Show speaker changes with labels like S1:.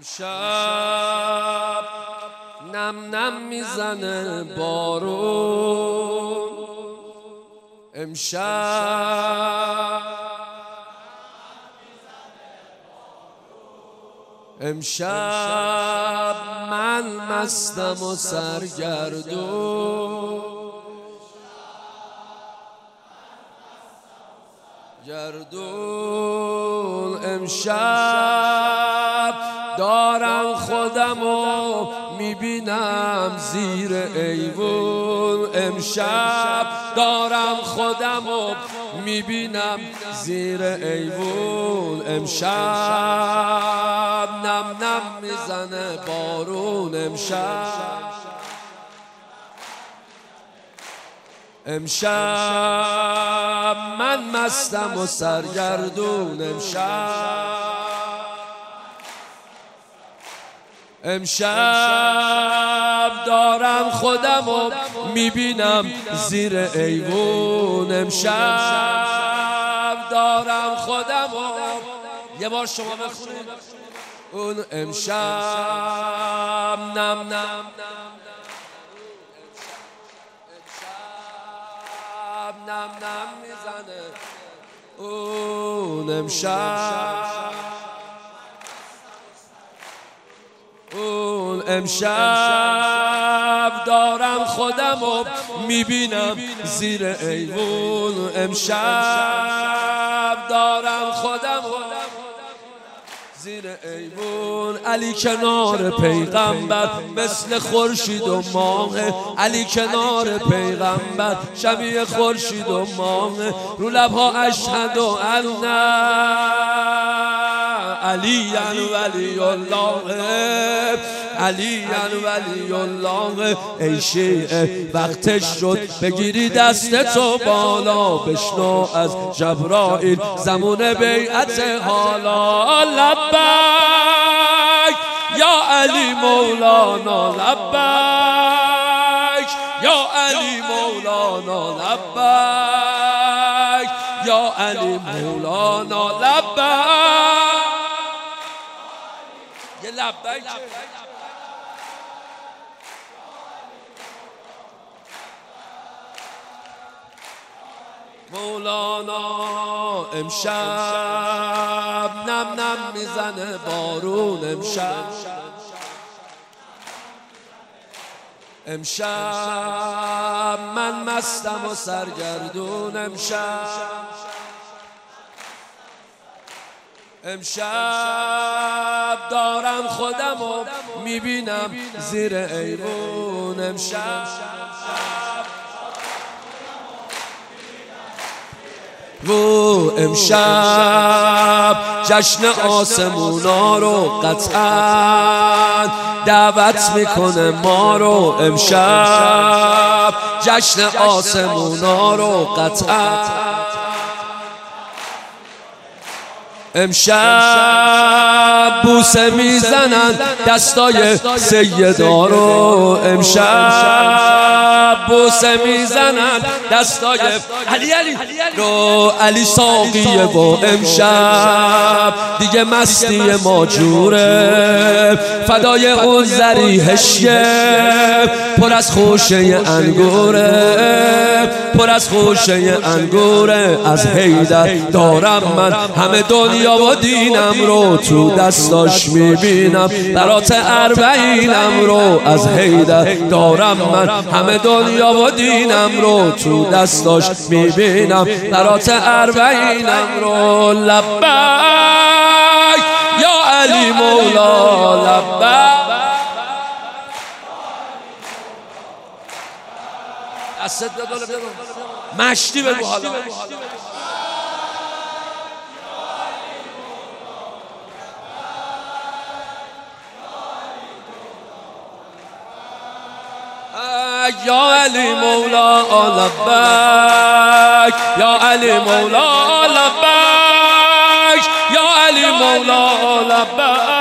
S1: امشب نم نم میزنه بارون، امشب من مستم و سرگردون، امشب دارم خودمو میبینم زیر ایوون، امشب دارم خودمو میبینم زیر ایوون، امشب نم نم میزنه بارون، امشب من مستم و سرگردون، امشب دارم خودمو میبینم زیر ایوون، امشب دارم خودمو. یه بار شما بخونید اون امشب نم نم نم نم میزنه اون امشب دارم خودمو میبینم زیر ایوون، امشب دارم خودمو زیر ایوون. علی کنار پیغمبر مثل خورشید و ماه، علی کنار پیغمبر شبیه خورشید و ماه، رو لبها اشهد و ان علی ولی الله، علی ولی الله. ای شیعه وقتش شد بگیری دست تو بالا، بشنو از جبرائیل زمان بیعت حالا. لبیک یا علی مولانا، لبیک یا علی مولانا، لبیک یا علی مولانا، لبیک. یه لبیک مولانا. امشب نم نم میزنه بارون، امشب من مستم و سرگردون، امشب دارم خودمو میبینم زیر ایوون، امشب جشن آسمونا رو قطعا دعوت میکنه ما رو، امشب جشن آسمونا رو قطعا. امشب بوسه میزنن دستای سیدا رو، امشب بوسه میزنن دستای علی رو، علی ساقیه و امشب دیگه مستی ما جوره، فدای اون ذریحشه پر از خوشه انگوره، پر از خوشه انگوره. از حیدر دارم من همه دنیا و دینم رو تو دستاش میبینم، برات اربعینم رو. از حیدر دارم من همه دنیا و دینم رو تو دستاش میبینم، برات اربعینم رو. لبیک یا علی مولا، لبیک. دستت بدونه مشتی بگو حالا. یا علی مولا لبیک، یا علی مولا لبیک، یا علی مولا لبیک.